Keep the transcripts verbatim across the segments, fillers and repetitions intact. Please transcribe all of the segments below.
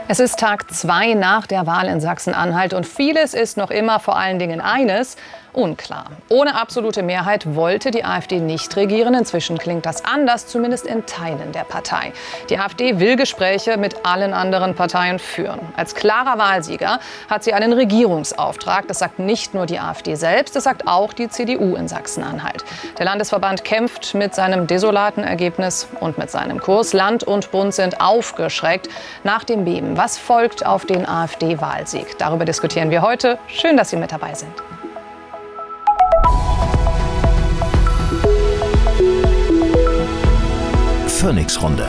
Es ist Tag zwei nach der Wahl in Sachsen-Anhalt und vieles ist noch immer, vor allen Dingen eines, unklar. Ohne absolute Mehrheit wollte die AfD nicht regieren. Inzwischen klingt das anders, zumindest in Teilen der Partei. Die AfD will Gespräche mit allen anderen Parteien führen. Als klarer Wahlsieger hat sie einen Regierungsauftrag. Das sagt nicht nur die AfD selbst, das sagt auch die C D U in Sachsen-Anhalt. Der Landesverband kämpft mit seinem desolaten Ergebnis und mit seinem Kurs. Land und Bund sind aufgeschreckt nach dem Beben. Was folgt auf den AfD-Wahlsieg? Darüber diskutieren wir heute. Schön, dass Sie mit dabei sind. Phoenix-Runde.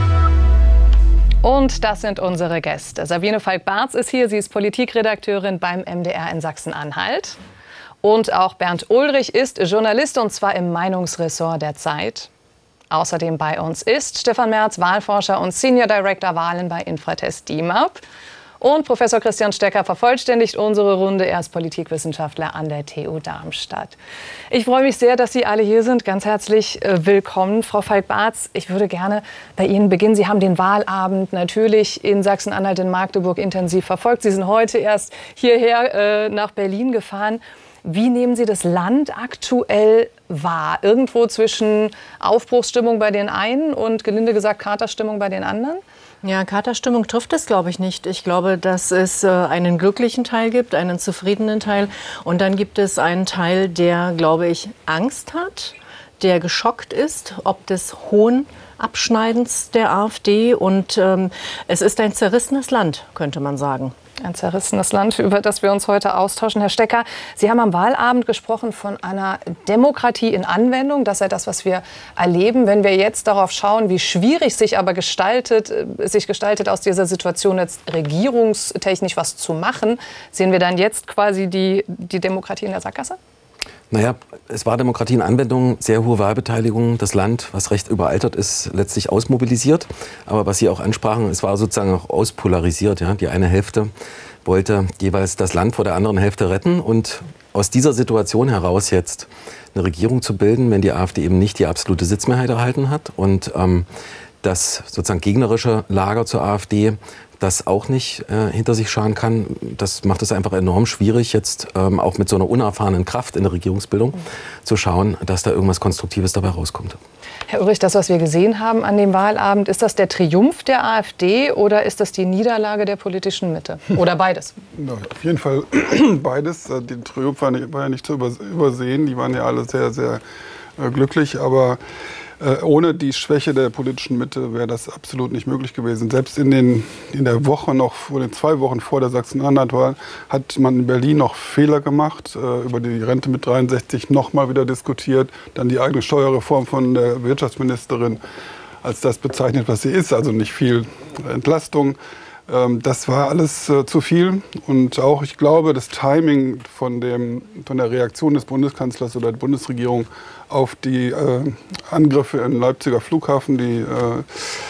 Und das sind unsere Gäste. Sabine Falk-Barz ist hier. Sie ist Politikredakteurin beim M D R in Sachsen-Anhalt. Und auch Bernd Ulrich ist Journalist, und zwar im Meinungsressort der Zeit. Außerdem bei uns ist Stefan Merz, Wahlforscher und Senior Director Wahlen bei Infratest D I M A P. Und Professor Christian Stecker vervollständigt unsere Runde. Er ist Politikwissenschaftler an der T U Darmstadt. Ich freue mich sehr, dass Sie alle hier sind. Ganz herzlich äh, willkommen. Frau Falk-Barz, ich würde gerne bei Ihnen beginnen. Sie haben den Wahlabend natürlich in Sachsen-Anhalt, in Magdeburg intensiv verfolgt. Sie sind heute erst hierher äh, nach Berlin gefahren. Wie nehmen Sie das Land aktuell wahr? Irgendwo zwischen Aufbruchsstimmung bei den einen und gelinde gesagt Katerstimmung bei den anderen? Ja, Katerstimmung trifft es, glaube ich, nicht. Ich glaube, dass es äh, einen glücklichen Teil gibt, einen zufriedenen Teil. Und dann gibt es einen Teil, der, glaube ich, Angst hat, der geschockt ist, ob des hohen Abschneidens der AfD. Und ähm, es ist ein zerrissenes Land, könnte man sagen. Ein zerrissenes Land, über das wir uns heute austauschen. Herr Stecker, Sie haben am Wahlabend gesprochen von einer Demokratie in Anwendung. Das ist ja das, was wir erleben. Wenn wir jetzt darauf schauen, wie schwierig sich aber gestaltet, sich gestaltet, aus dieser Situation jetzt regierungstechnisch was zu machen, sehen wir dann jetzt quasi die, die Demokratie in der Sackgasse? Naja, es war Demokratie in Anwendung, sehr hohe Wahlbeteiligung. Das Land, was recht überaltert ist, letztlich ausmobilisiert. Aber was Sie auch ansprachen, es war sozusagen auch auspolarisiert. Ja? Die eine Hälfte wollte jeweils das Land vor der anderen Hälfte retten. Und aus dieser Situation heraus jetzt eine Regierung zu bilden, wenn die AfD eben nicht die absolute Sitzmehrheit erhalten hat und ähm, das sozusagen gegnerische Lager zur AfD das auch nicht äh, hinter sich scharen kann, das macht es einfach enorm schwierig, jetzt ähm, auch mit so einer unerfahrenen Kraft in der Regierungsbildung mhm. zu schauen, dass da irgendwas Konstruktives dabei rauskommt. Herr Ulrich, das, was wir gesehen haben an dem Wahlabend, ist das der Triumph der AfD oder ist das die Niederlage der politischen Mitte? Oder beides? Ja, auf jeden Fall beides. Der Triumph war, nicht, war ja nicht zu übersehen. Die waren ja alle sehr, sehr äh, glücklich, aber Äh, ohne die Schwäche der politischen Mitte wäre das absolut nicht möglich gewesen. Selbst in, den, in der Woche noch, vor den zwei Wochen vor der Sachsen-Anhalt-Wahl, hat man in Berlin noch Fehler gemacht, äh, über die Rente mit dreiundsechzig noch mal wieder diskutiert, dann die eigene Steuerreform von der Wirtschaftsministerin als das bezeichnet, was sie ist, also nicht viel Entlastung. Ähm, das war alles äh, zu viel und auch, ich glaube, das Timing von, dem, von der Reaktion des Bundeskanzlers oder der Bundesregierung auf die äh, Angriffe im Leipziger Flughafen, die äh,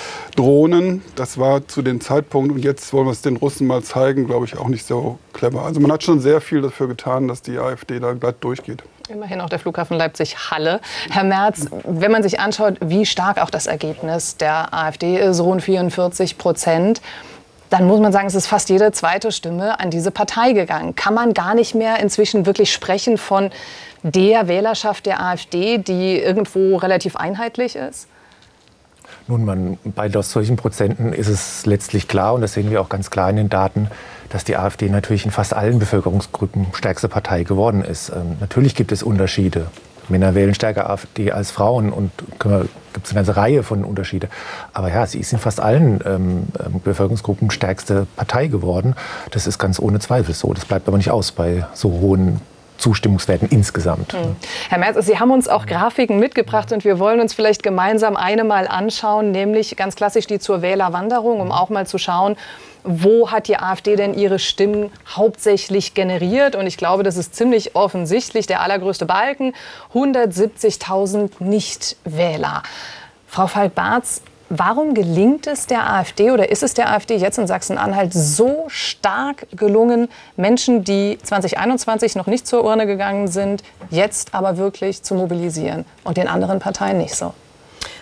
Drohnen, das war zu dem Zeitpunkt, und jetzt wollen wir es den Russen mal zeigen, glaube ich, auch nicht so clever. Also man hat schon sehr viel dafür getan, dass die AfD da glatt durchgeht. Immerhin auch der Flughafen Leipzig-Halle. Herr Merz, wenn man sich anschaut, wie stark auch das Ergebnis der AfD ist, rund vierundvierzig Prozent, dann muss man sagen, es ist fast jede zweite Stimme an diese Partei gegangen. Kann man gar nicht mehr inzwischen wirklich sprechen von der Wählerschaft der AfD, die irgendwo relativ einheitlich ist? Nun, man, bei solchen Prozenten ist es letztlich klar, und das sehen wir auch ganz klar in den Daten, dass die AfD natürlich in fast allen Bevölkerungsgruppen stärkste Partei geworden ist. Ähm, natürlich gibt es Unterschiede. Männer wählen stärker AfD als Frauen und gibt es eine ganze Reihe von Unterschieden. Aber ja, sie ist in fast allen ähm, Bevölkerungsgruppen stärkste Partei geworden. Das ist ganz ohne Zweifel so. Das bleibt aber nicht aus bei so hohen Zustimmungswerten insgesamt. Hm. Herr Merz, Sie haben uns auch Grafiken mitgebracht und wir wollen uns vielleicht gemeinsam eine mal anschauen, nämlich ganz klassisch die zur Wählerwanderung, um auch mal zu schauen, wo hat die AfD denn ihre Stimmen hauptsächlich generiert? Und ich glaube, das ist ziemlich offensichtlich der allergrößte Balken, hundertsiebzigtausend Nichtwähler. Frau Falk-Barz, warum gelingt es der AfD oder ist es der AfD jetzt in Sachsen-Anhalt so stark gelungen, Menschen, die zwanzig einundzwanzig noch nicht zur Urne gegangen sind, jetzt aber wirklich zu mobilisieren und den anderen Parteien nicht so?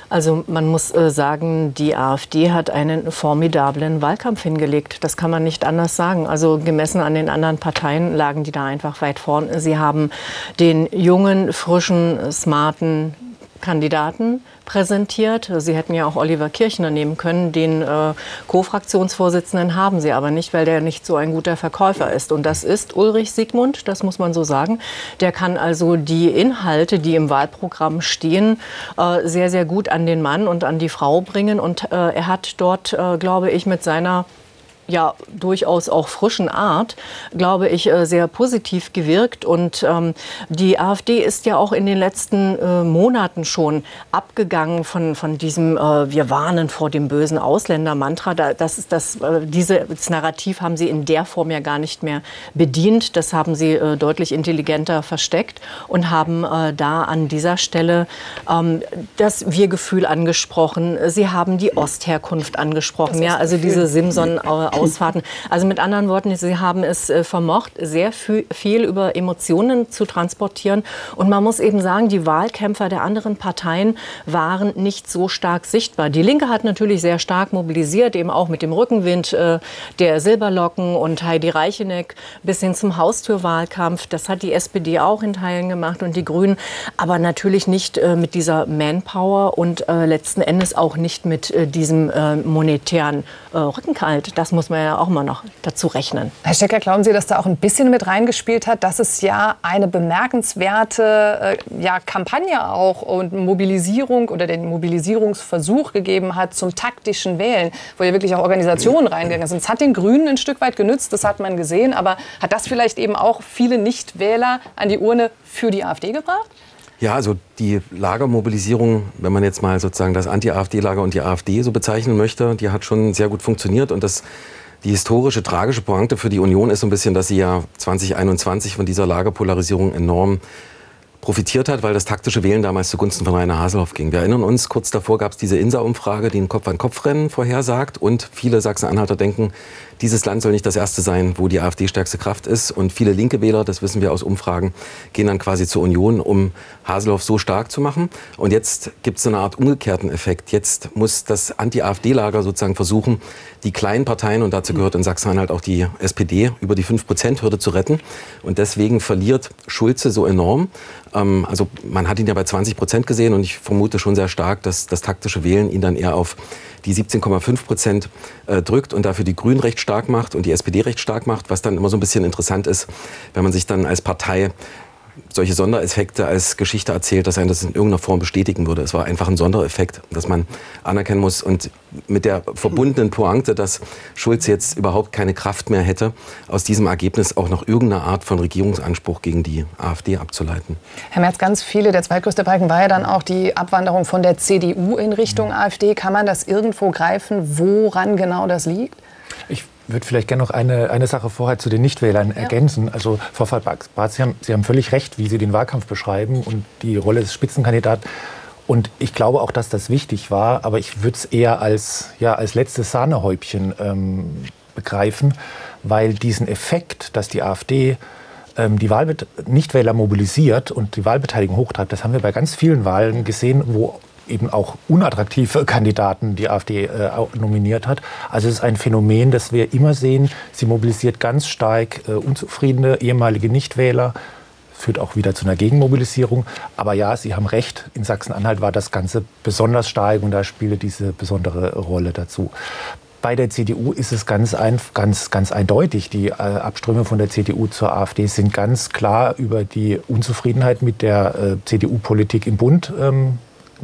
Also man muss äh, sagen, die AfD hat einen formidablen Wahlkampf hingelegt. Das kann man nicht anders sagen. Also gemessen an den anderen Parteien lagen die da einfach weit vorn. Sie haben den jungen, frischen, smarten Kandidaten präsentiert. Sie hätten ja auch Oliver Kirchner nehmen können. Den äh, Co-Fraktionsvorsitzenden haben sie aber nicht, weil der nicht so ein guter Verkäufer ist. Und das ist Ulrich Siegmund, das muss man so sagen. Der kann also die Inhalte, die im Wahlprogramm stehen, äh, sehr, sehr gut an den Mann und an die Frau bringen. Und äh, er hat dort, äh, glaube ich, mit seiner ja durchaus auch frischen Art, glaube ich, sehr positiv gewirkt. Und ähm, die AfD ist ja auch in den letzten äh, Monaten schon abgegangen von, von diesem äh, wir warnen vor dem bösen Ausländer-Mantra. Da, das ist das, äh, dieses Narrativ haben sie in der Form ja gar nicht mehr bedient. Das haben sie äh, deutlich intelligenter versteckt und haben äh, da an dieser Stelle ähm, das Wir-Gefühl angesprochen. Sie haben die Ostherkunft angesprochen. Ja, also diese Simson äh, Ausfahrten. Also mit anderen Worten, sie haben es äh, vermocht, sehr viel über Emotionen zu transportieren. Und man muss eben sagen, die Wahlkämpfer der anderen Parteien waren nicht so stark sichtbar. Die Linke hat natürlich sehr stark mobilisiert, eben auch mit dem Rückenwind äh, der Silberlocken und Heidi Reicheneck bis hin zum Haustürwahlkampf. Das hat die S P D auch in Teilen gemacht und die Grünen. Aber natürlich nicht äh, mit dieser Manpower und äh, letzten Endes auch nicht mit äh, diesem äh, monetären äh, Rückenhalt. Das muss man ja auch mal noch dazu rechnen. Herr Stecker, glauben Sie, dass da auch ein bisschen mit reingespielt hat, dass es ja eine bemerkenswerte äh, ja, Kampagne auch und Mobilisierung oder den Mobilisierungsversuch gegeben hat zum taktischen Wählen, wo ja wirklich auch Organisationen reingegangen sind. Es hat den Grünen ein Stück weit genützt, das hat man gesehen, aber hat das vielleicht eben auch viele Nichtwähler an die Urne für die AfD gebracht? Ja, also die Lagermobilisierung, wenn man jetzt mal sozusagen das Anti-AfD-Lager und die AfD so bezeichnen möchte, die hat schon sehr gut funktioniert. Und das, die historische, tragische Pointe für die Union ist so ein bisschen, dass sie ja zwanzig einundzwanzig von dieser Lagerpolarisierung enorm profitiert hat, weil das taktische Wählen damals zugunsten von Rainer Haselhoff ging. Wir erinnern uns, kurz davor gab es diese Insa-Umfrage, die ein Kopf-an-Kopf-Rennen vorhersagt. Und viele Sachsen-Anhalter denken, dieses Land soll nicht das erste sein, wo die AfD stärkste Kraft ist. Und viele linke Wähler, das wissen wir aus Umfragen, gehen dann quasi zur Union, um Haselhoff so stark zu machen. Und jetzt gibt es so eine Art umgekehrten Effekt. Jetzt muss das Anti-AfD-Lager sozusagen versuchen, die kleinen Parteien, und dazu gehört in Sachsen-Anhalt auch die S P D, über die fünf Prozent Hürde zu retten. Und deswegen verliert Schulze so enorm. Ähm, also man hat ihn ja bei zwanzig Prozent gesehen und ich vermute schon sehr stark, dass das taktische Wählen ihn dann eher auf die siebzehn Komma fünf Prozent äh, drückt und dafür die Grünen recht stark macht und die S P D recht stark macht, was dann immer so ein bisschen interessant ist, wenn man sich dann als Partei solche Sondereffekte als Geschichte erzählt, dass einen das in irgendeiner Form bestätigen würde. Es war einfach ein Sondereffekt, dass man anerkennen muss. Und mit der verbundenen Pointe, dass Schulz jetzt überhaupt keine Kraft mehr hätte, aus diesem Ergebnis auch noch irgendeine Art von Regierungsanspruch gegen die AfD abzuleiten. Herr Merz, ganz viele, der zweitgrößte Balken war ja dann auch die Abwanderung von der C D U in Richtung AfD. Kann man das irgendwo greifen, woran genau das liegt? Ich würde vielleicht gerne noch eine, eine Sache vorher zu den Nichtwählern ja. ergänzen. Also Frau Fahlbarth, Sie haben, Sie haben völlig recht, wie Sie den Wahlkampf beschreiben und die Rolle des Spitzenkandidaten. Und ich glaube auch, dass das wichtig war, aber ich würde es eher als, ja, als letztes Sahnehäubchen ähm, begreifen, weil diesen Effekt, dass die AfD ähm, die Wahlbet- Nichtwähler mobilisiert und die Wahlbeteiligung hochtreibt, das haben wir bei ganz vielen Wahlen gesehen, wo eben auch unattraktive Kandidaten die AfD äh, nominiert hat. Also es ist ein Phänomen, das wir immer sehen. Sie mobilisiert ganz stark äh, unzufriedene ehemalige Nichtwähler, führt auch wieder zu einer Gegenmobilisierung. Aber ja, Sie haben recht, in Sachsen-Anhalt war das Ganze besonders stark und da spielte diese besondere Rolle dazu. Bei der C D U ist es ganz, ein, ganz, ganz eindeutig. Die äh, Abströme von der C D U zur AfD sind ganz klar über die Unzufriedenheit mit der äh, C D U-Politik im Bund ähm,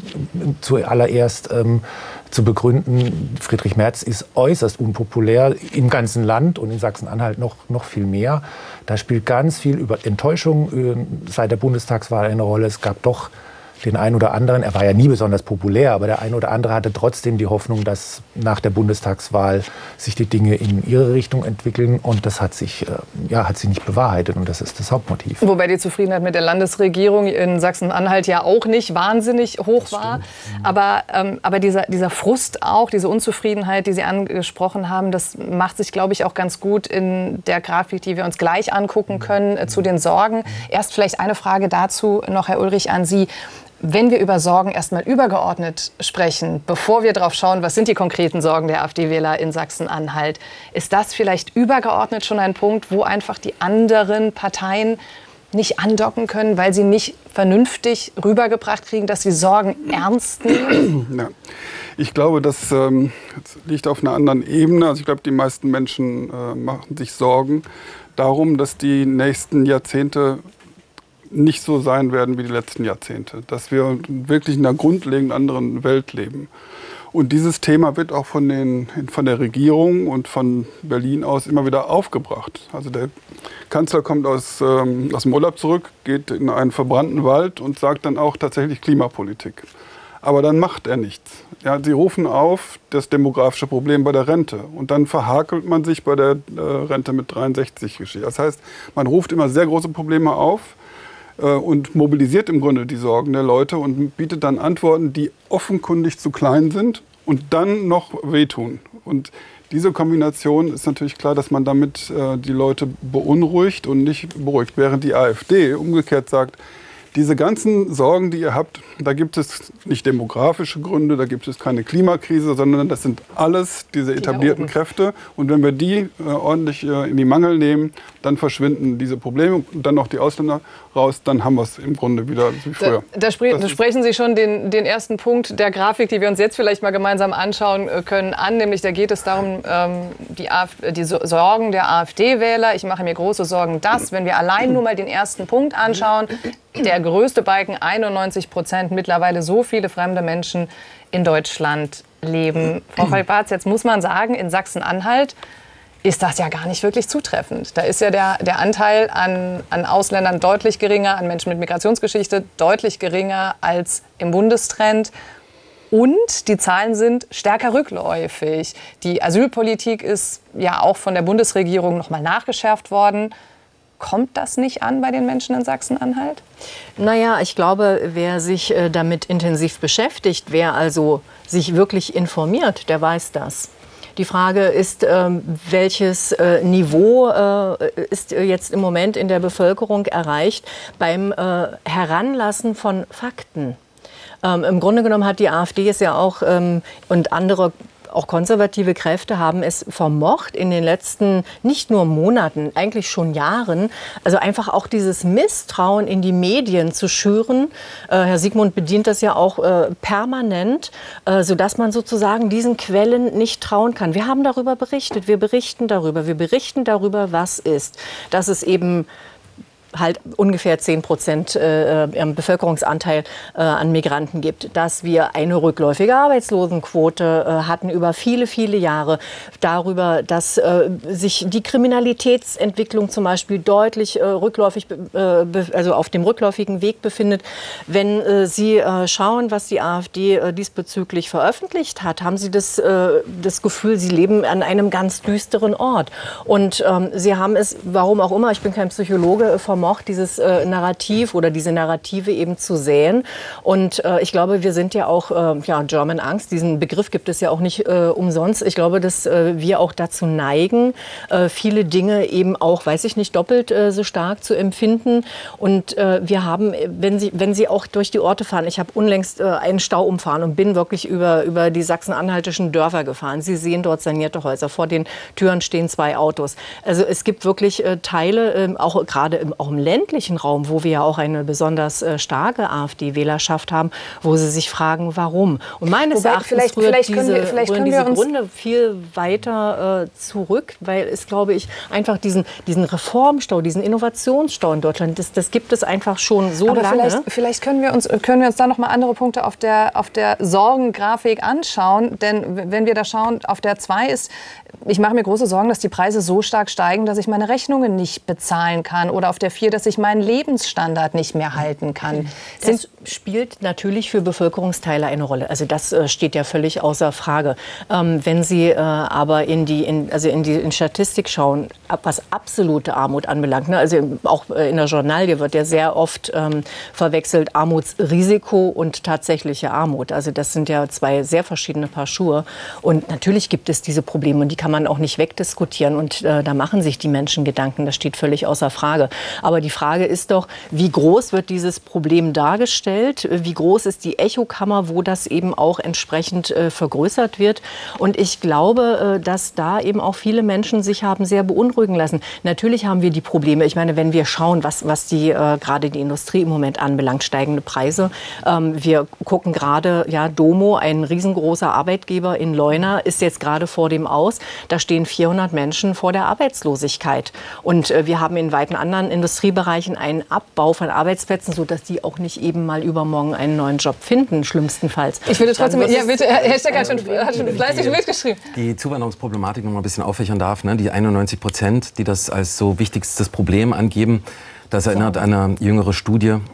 zuallererst ähm, zu begründen. Friedrich Merz ist äußerst unpopulär im ganzen Land und in Sachsen-Anhalt noch, noch viel mehr. Da spielt ganz viel über Enttäuschung äh, seit der Bundestagswahl eine Rolle. Es gab doch den einen oder anderen, er war ja nie besonders populär, aber der eine oder andere hatte trotzdem die Hoffnung, dass nach der Bundestagswahl sich die Dinge in ihre Richtung entwickeln. Und das hat sich, äh, ja, hat sich nicht bewahrheitet und das ist das Hauptmotiv. Wobei die Zufriedenheit mit der Landesregierung in Sachsen-Anhalt ja auch nicht wahnsinnig hoch war. Aber, ähm, aber dieser, dieser Frust auch, diese Unzufriedenheit, die Sie angesprochen haben, das macht sich, glaube ich, auch ganz gut in der Grafik, die wir uns gleich angucken können, äh, zu den Sorgen. Erst vielleicht eine Frage dazu noch, Herr Ulrich, an Sie. Wenn wir über Sorgen erstmal übergeordnet sprechen, bevor wir darauf schauen, was sind die konkreten Sorgen der AfD-Wähler in Sachsen-Anhalt, ist das vielleicht übergeordnet schon ein Punkt, wo einfach die anderen Parteien nicht andocken können, weil sie nicht vernünftig rübergebracht kriegen, dass sie Sorgen ernst nehmen? Ja. Ich glaube, das, ähm, das liegt auf einer anderen Ebene. Also ich glaube, die meisten Menschen äh, machen sich Sorgen darum, dass die nächsten Jahrzehnte nicht so sein werden wie die letzten Jahrzehnte. Dass wir wirklich in einer grundlegend anderen Welt leben. Und dieses Thema wird auch von, den, von der Regierung und von Berlin aus immer wieder aufgebracht. Also der Kanzler kommt aus, ähm, aus dem Urlaub zurück, geht in einen verbrannten Wald und sagt dann auch tatsächlich Klimapolitik. Aber dann macht er nichts. Ja, sie rufen auf das demografische Problem bei der Rente. Und dann verhakelt man sich bei der äh, Rente mit dreiundsechzig. Das heißt, man ruft immer sehr große Probleme auf und mobilisiert im Grunde die Sorgen der Leute und bietet dann Antworten, die offenkundig zu klein sind und dann noch wehtun. Und diese Kombination ist natürlich klar, dass man damit äh, die Leute beunruhigt und nicht beruhigt. Während die AfD umgekehrt sagt, diese ganzen Sorgen, die ihr habt, da gibt es nicht demografische Gründe, da gibt es keine Klimakrise, sondern das sind alles diese etablierten Kräfte. Und wenn wir die äh, ordentlich äh, in die Mangel nehmen, dann verschwinden diese Probleme und dann noch die Ausländer raus, dann haben wir es im Grunde wieder wie früher. Da, da, spre da sprechen Sie schon den, den ersten Punkt der Grafik, die wir uns jetzt vielleicht mal gemeinsam anschauen können, an. Nämlich da geht es darum, ähm, die, AfD, die Sorgen der AfD-Wähler. Ich mache mir große Sorgen, dass, wenn wir allein nur mal den ersten Punkt anschauen, der größte Balken, einundneunzig Prozent, mittlerweile so viele fremde Menschen in Deutschland leben. Frau Falk-Bartz, jetzt muss man sagen, in Sachsen-Anhalt ist das ja gar nicht wirklich zutreffend. Da ist ja der, der Anteil an, an Ausländern deutlich geringer, an Menschen mit Migrationsgeschichte deutlich geringer als im Bundestrend. Und die Zahlen sind stärker rückläufig. Die Asylpolitik ist ja auch von der Bundesregierung noch mal nachgeschärft worden. Kommt das nicht an bei den Menschen in Sachsen-Anhalt? Naja, ich glaube, wer sich äh, damit intensiv beschäftigt, wer also sich wirklich informiert, der weiß das. Die Frage ist, ähm, welches äh, Niveau äh, ist jetzt im Moment in der Bevölkerung erreicht beim äh, Heranlassen von Fakten. Ähm, Im Grunde genommen hat die AfD es ja auch ähm, und andere auch konservative Kräfte haben es vermocht, in den letzten nicht nur Monaten, eigentlich schon Jahren, also einfach auch dieses Misstrauen in die Medien zu schüren. Äh, Herr Siegmund bedient das ja auch äh, permanent, äh, sodass man sozusagen diesen Quellen nicht trauen kann. Wir haben darüber berichtet, wir berichten darüber, wir berichten darüber, was ist. Dass es eben halt ungefähr zehn Prozent äh, im Bevölkerungsanteil äh, an Migranten gibt, dass wir eine rückläufige Arbeitslosenquote äh, hatten über viele, viele Jahre, darüber, dass äh, sich die Kriminalitätsentwicklung zum Beispiel deutlich äh, rückläufig, äh, also auf dem rückläufigen Weg befindet. Wenn äh, Sie äh, schauen, was die AfD äh, diesbezüglich veröffentlicht hat, haben Sie das, äh, das Gefühl, Sie leben an einem ganz düsteren Ort. Und ähm, Sie haben es, warum auch immer, ich bin kein Psychologe, vom dieses äh, Narrativ oder diese Narrative eben zu säen. Und äh, ich glaube, wir sind ja auch, äh, ja, German Angst, diesen Begriff gibt es ja auch nicht äh, umsonst. Ich glaube, dass äh, wir auch dazu neigen, äh, viele Dinge eben auch, weiß ich nicht, doppelt äh, so stark zu empfinden. Und äh, wir haben, wenn Sie, wenn Sie auch durch die Orte fahren, ich habe unlängst äh, einen Stau umfahren und bin wirklich über, über die sachsen-anhaltischen Dörfer gefahren. Sie sehen dort sanierte Häuser. Vor den Türen stehen zwei Autos. Also es gibt wirklich äh, Teile, äh, auch gerade im auch im ländlichen Raum, wo wir ja auch eine besonders äh, starke AfD-Wählerschaft haben, wo sie sich fragen, warum. Und meines Wobei, Erachtens vielleicht, rührt vielleicht diese, wir, vielleicht rühren wir diese uns Gründe viel weiter äh, zurück, weil es, glaube ich, einfach diesen, diesen Reformstau, diesen Innovationsstau in Deutschland, das, das gibt es einfach schon so Aber lange. Vielleicht, vielleicht können wir uns, können wir uns da noch mal andere Punkte auf der, auf der Sorgengrafik anschauen. Denn wenn wir da schauen, auf der zwei ist, ich mache mir große Sorgen, dass die Preise so stark steigen, dass ich meine Rechnungen nicht bezahlen kann. Oder auf der vier, dass ich meinen Lebensstandard nicht mehr halten kann. Das spielt natürlich für Bevölkerungsteile eine Rolle. Also das äh, steht ja völlig außer Frage. Ähm, wenn Sie äh, aber in die, in, also in die in Statistik schauen, ab, was absolute Armut anbelangt, ne? Also auch in der Journalie wird ja sehr oft ähm, verwechselt Armutsrisiko und tatsächliche Armut. Also das sind ja zwei sehr verschiedene Paar Schuhe. Und natürlich gibt es diese Probleme und die kann man auch nicht wegdiskutieren. Und äh, da machen sich die Menschen Gedanken. Das steht völlig außer Frage. Aber Aber die Frage ist doch, wie groß wird dieses Problem dargestellt? Wie groß ist die Echokammer, wo das eben auch entsprechend äh, vergrößert wird? Und ich glaube, äh, dass da eben auch viele Menschen sich haben sehr beunruhigen lassen. Natürlich haben wir die Probleme. Ich meine, wenn wir schauen, was, was die äh, gerade die Industrie im Moment anbelangt, steigende Preise. Ähm, wir gucken gerade, ja, Domo, ein riesengroßer Arbeitgeber in Leuna, ist jetzt gerade vor dem Aus. Da stehen vierhundert Menschen vor der Arbeitslosigkeit. Und äh, wir haben in weiten anderen Industriebereichen einen Abbau von Arbeitsplätzen, sodass die auch nicht eben mal übermorgen einen neuen Job finden, schlimmstenfalls. Ich würde trotzdem, ja bitte, Herr Stecker hat schon, hat schon fleißig mitgeschrieben. Die Zuwanderungsproblematik noch mal ein bisschen auffächern darf, ne? Die einundneunzig Prozent, die das als so wichtigstes Problem angeben, das erinnert an eine jüngere Studie, äh,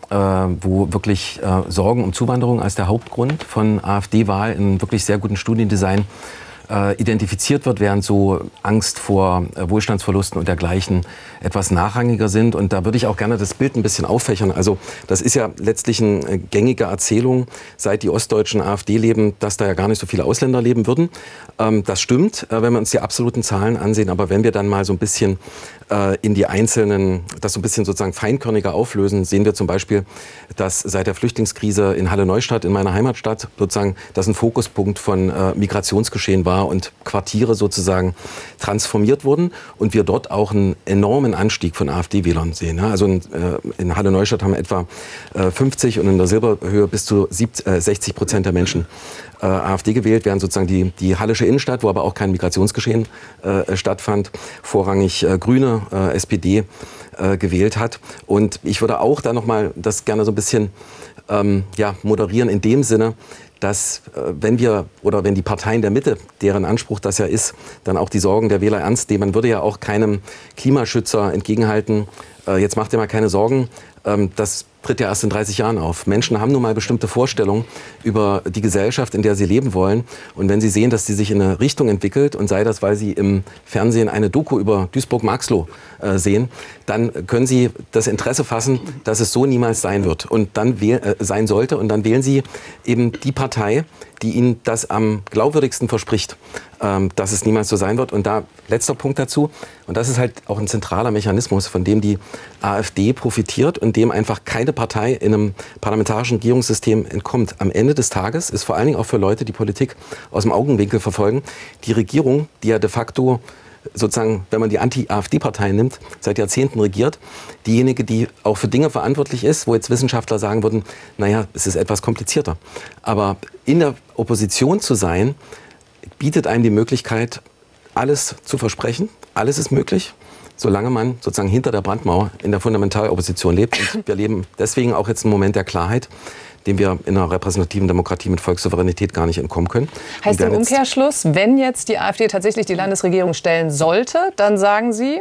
wo wirklich äh, Sorgen um Zuwanderung als der Hauptgrund von AfD-Wahl in wirklich sehr guten Studiendesign äh, identifiziert wird, während so Angst vor äh, Wohlstandsverlusten und dergleichen etwas nachrangiger sind. Und da würde ich auch gerne das Bild ein bisschen auffächern. Also das ist ja letztlich eine äh, gängige Erzählung, seit die ostdeutschen AfD leben, dass da ja gar nicht so viele Ausländer leben würden. Ähm, das stimmt, äh, wenn wir uns die absoluten Zahlen ansehen. Aber wenn wir dann mal so ein bisschen äh, in die einzelnen, das so ein bisschen sozusagen feinkörniger auflösen, sehen wir zum Beispiel, dass seit der Flüchtlingskrise in Halle-Neustadt, in meiner Heimatstadt, sozusagen das ein Fokuspunkt von äh, Migrationsgeschehen war und Quartiere sozusagen transformiert wurden und wir dort auch einen enormen Anstieg von AfD-Wählern sehen. Also in, äh, in Halle-Neustadt haben wir etwa äh, fünfzig und in der Silberhöhe bis zu siebzig, äh, sechzig Prozent der Menschen äh, AfD gewählt, während sozusagen die, die Hallische Innenstadt, wo aber auch kein Migrationsgeschehen äh, stattfand, vorrangig äh, Grüne, äh, S P D äh, gewählt hat. Und ich würde auch da nochmal das gerne so ein bisschen ähm, ja, moderieren in dem Sinne, dass äh, wenn wir oder wenn die Parteien der Mitte, deren Anspruch das ja ist, dann auch die Sorgen der Wähler ernst nehmen, man würde ja auch keinem Klimaschützer entgegenhalten, äh, jetzt macht ihr mal keine Sorgen, ähm, das tritt ja erst in dreißig Jahren auf. Menschen haben nun mal bestimmte Vorstellungen über die Gesellschaft, in der sie leben wollen. Und wenn sie sehen, dass sie sich in eine Richtung entwickelt, und sei das, weil sie im Fernsehen eine Doku über Duisburg-Marxloh äh, sehen, dann können sie das Interesse fassen, dass es so niemals sein wird und dann wähl- äh, sein sollte. Und dann wählen sie eben die Partei, die ihnen das am glaubwürdigsten verspricht, ähm, dass es niemals so sein wird. Und da letzter Punkt dazu, und das ist halt auch ein zentraler Mechanismus, von dem die AfD profitiert und dem einfach keine Partei in einem parlamentarischen Regierungssystem entkommt. Am Ende des Tages ist vor allen Dingen auch für Leute, die Politik aus dem Augenwinkel verfolgen, die Regierung, die ja de facto sozusagen, wenn man die Anti-AfD-Partei nimmt, seit Jahrzehnten regiert, diejenige, die auch für Dinge verantwortlich ist, wo jetzt Wissenschaftler sagen würden, naja, es ist etwas komplizierter. Aber in der Opposition zu sein, bietet einem die Möglichkeit, alles zu versprechen. Alles ist möglich, solange man sozusagen hinter der Brandmauer in der Fundamentalopposition lebt. Und wir leben deswegen auch jetzt einen Moment der Klarheit, dem wir in einer repräsentativen Demokratie mit Volkssouveränität gar nicht entkommen können. Heißt im Umkehrschluss, wenn jetzt die AfD tatsächlich die Landesregierung stellen sollte, dann sagen Sie?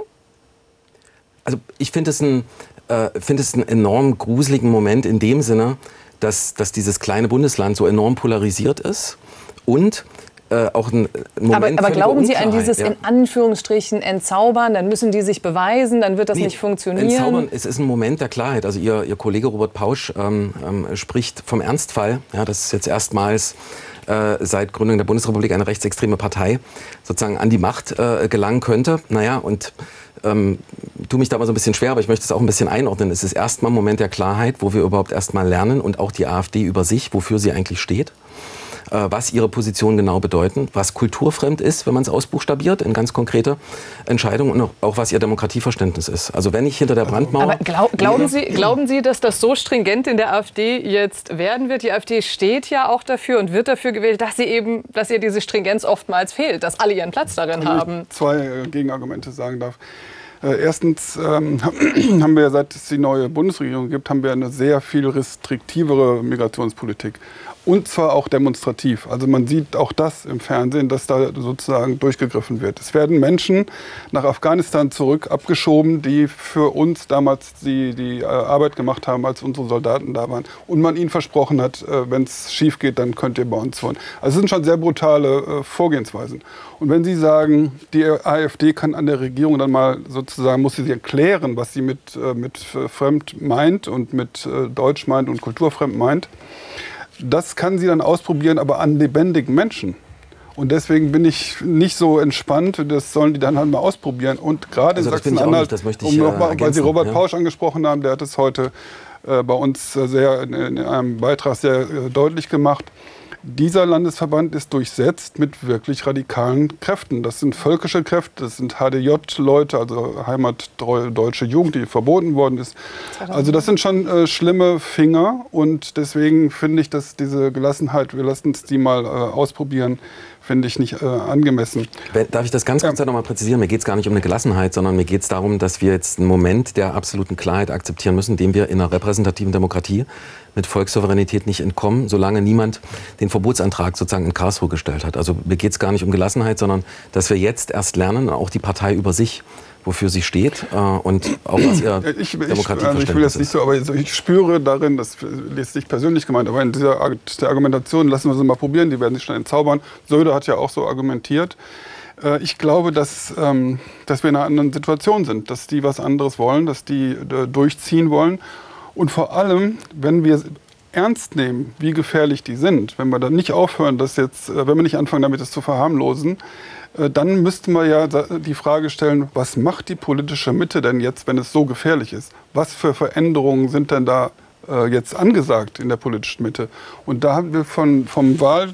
Also ich finde es, ein, äh, find es einen enorm gruseligen Moment in dem Sinne, dass, dass dieses kleine Bundesland so enorm polarisiert ist und Äh, auch ein Moment. Aber, aber glauben Sie an dieses, ja, in Anführungsstrichen entzaubern, dann müssen die sich beweisen, dann wird das nee, nicht funktionieren? Entzaubern, es ist ein Moment der Klarheit. Also Ihr, Ihr Kollege Robert Pausch ähm, ähm, spricht vom Ernstfall, ja, dass es jetzt erstmals äh, seit Gründung der Bundesrepublik eine rechtsextreme Partei sozusagen an die Macht äh, gelangen könnte. Naja, und ähm, tue mich da mal so ein bisschen schwer, aber ich möchte es auch ein bisschen einordnen. Es ist erstmal ein Moment der Klarheit, wo wir überhaupt erstmal lernen und auch die AfD über sich, wofür sie eigentlich steht, was ihre Positionen genau bedeuten, was kulturfremd ist, wenn man es ausbuchstabiert, in ganz konkrete Entscheidungen und auch, auch was ihr Demokratieverständnis ist. Also wenn ich hinter der Brandmauer... Aber glaub, glauben, Sie, glauben Sie, dass das so stringent in der AfD jetzt werden wird? Die AfD steht ja auch dafür und wird dafür gewählt, dass sie eben, dass ihr diese Stringenz oftmals fehlt, dass alle ihren Platz darin Wenn haben. ich zwei äh, Gegenargumente sagen darf. Äh, erstens ähm, haben wir, seit es die neue Bundesregierung gibt, haben wir eine sehr viel restriktivere Migrationspolitik. Und zwar auch demonstrativ. Also man sieht auch das im Fernsehen, dass da sozusagen durchgegriffen wird. Es werden Menschen nach Afghanistan zurück abgeschoben, die für uns damals die, die Arbeit gemacht haben, als unsere Soldaten da waren. Und man ihnen versprochen hat, wenn es schief geht, dann könnt ihr bei uns wohnen. Also es sind schon sehr brutale Vorgehensweisen. Und wenn Sie sagen, die AfD kann an der Regierung dann mal sozusagen, muss sie sich erklären, was sie mit, mit fremd meint und mit deutsch meint und kulturfremd meint, das kann sie dann ausprobieren, aber an lebendigen Menschen. Und deswegen bin ich nicht so entspannt, das sollen die dann halt mal ausprobieren. Und gerade also in Sachsen-Anhalt, um noch mal, weil Sie Robert ja. Pausch angesprochen haben, der hat es heute äh, bei uns sehr in, in einem Beitrag sehr äh, deutlich gemacht. Dieser Landesverband ist durchsetzt mit wirklich radikalen Kräften. Das sind völkische Kräfte, das sind H D J-Leute, also heimatdeutsche Jugend, die verboten worden ist. Also das sind schon äh, schlimme Finger und deswegen finde ich, dass diese Gelassenheit, wir lassen uns die mal äh, ausprobieren, finde ich nicht äh, angemessen. Darf ich das ganz kurz ja. noch mal präzisieren? Mir geht es gar nicht um eine Gelassenheit, sondern mir geht es darum, dass wir jetzt einen Moment der absoluten Klarheit akzeptieren müssen, dem wir in einer repräsentativen Demokratie mit Volkssouveränität nicht entkommen, solange niemand den Verbotsantrag sozusagen in Karlsruhe gestellt hat. Also mir geht es gar nicht um Gelassenheit, sondern dass wir jetzt erst lernen, auch die Partei über sich, wofür sie steht äh, und auch was ihr ich, ich, Demokratieverständnis also ich will das nicht so, aber ich spüre darin, das ist nicht persönlich gemeint, aber in dieser der Argumentation, lassen wir sie mal probieren, die werden sich schnell entzaubern. Söder hat ja auch so argumentiert. Äh, ich glaube, dass, ähm, dass wir in einer anderen Situation sind, dass die was anderes wollen, dass die äh, durchziehen wollen. Und vor allem, wenn wir ernst nehmen, wie gefährlich die sind, wenn wir dann nicht aufhören, das jetzt, wenn wir nicht anfangen, damit das zu verharmlosen, dann müssten wir ja die Frage stellen, was macht die politische Mitte denn jetzt, wenn es so gefährlich ist? Was für Veränderungen sind denn da jetzt angesagt in der politischen Mitte? Und da haben wir von, vom, Wahl,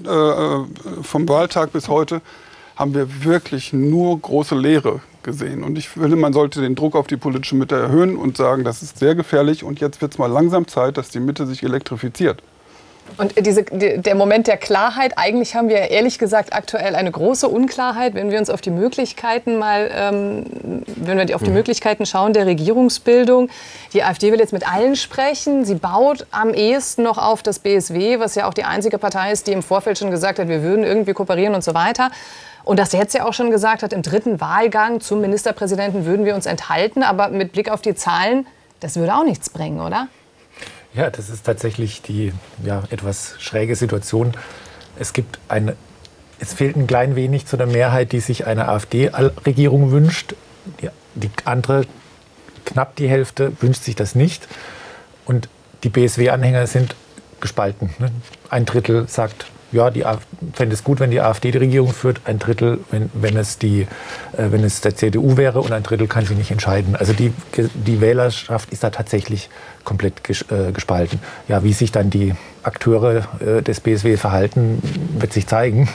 äh, vom Wahltag bis heute haben wir wirklich nur große Leere gesehen. Und ich finde, man sollte den Druck auf die politische Mitte erhöhen und sagen, das ist sehr gefährlich und jetzt wird es mal langsam Zeit, dass die Mitte sich elektrifiziert. Und diese, der Moment der Klarheit, eigentlich haben wir ehrlich gesagt aktuell eine große Unklarheit, wenn wir uns auf die Möglichkeiten mal, ähm, wenn wir auf die Möglichkeiten schauen der Regierungsbildung. Die AfD will jetzt mit allen sprechen. Sie baut am ehesten noch auf das B S W, was ja auch die einzige Partei ist, die im Vorfeld schon gesagt hat, wir würden irgendwie kooperieren und so weiter. Und das jetzt ja auch schon gesagt hat, im dritten Wahlgang zum Ministerpräsidenten würden wir uns enthalten. Aber mit Blick auf die Zahlen, das würde auch nichts bringen, oder? Ja, das ist tatsächlich die ja, etwas schräge Situation. Es gibt eine, es fehlt ein klein wenig zu der Mehrheit, die sich eine AfD-Regierung wünscht. Die, die andere, knapp die Hälfte, wünscht sich das nicht. Und die B S W-Anhänger sind gespalten. Ein Drittel sagt, ja, die fände es gut, wenn die AfD die Regierung führt. Ein Drittel, wenn, wenn, es die, äh, wenn es der C D U wäre. Und ein Drittel kann sich nicht entscheiden. Also die, die Wählerschaft ist da tatsächlich komplett ges, äh, gespalten. Ja, wie sich dann die Akteure äh, des B S W verhalten, wird sich zeigen.